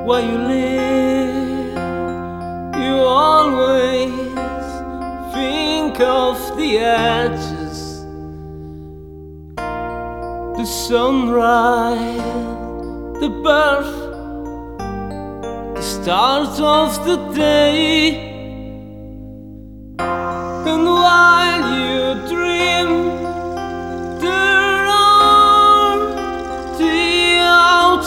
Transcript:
While you live, you always think of the edges, the sunrise, the birth, the start of the day.